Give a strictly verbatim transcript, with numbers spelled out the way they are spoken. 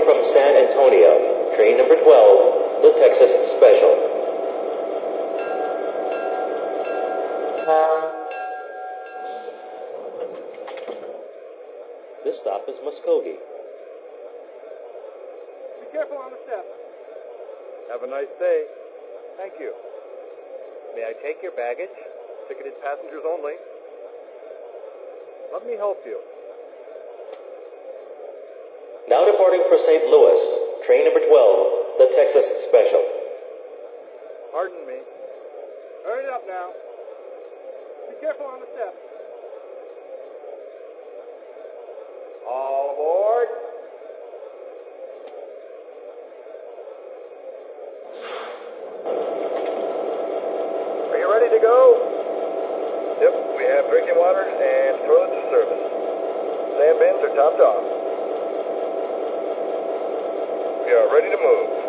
from San Antonio, train number twelve, the Texas Special. This stop is Muskogee. Be careful on the step. Have a nice day. Thank you. May I take your baggage? Ticketed passengers only. Let me help you. Now departing for Saint Louis, train number twelve, the Texas Special. Pardon me. Hurry up now. Be careful on the step. All aboard. Are you ready to go? Yep, we have drinking water and toilets to service. Sand bins are topped off. We are ready to move.